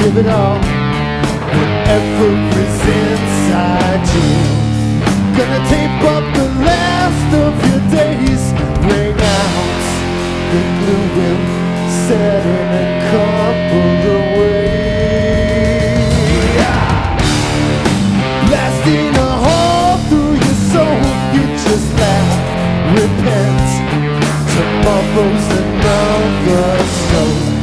give it all, whatever is inside you. Gonna tape up the last of your days, bring out the glue and set in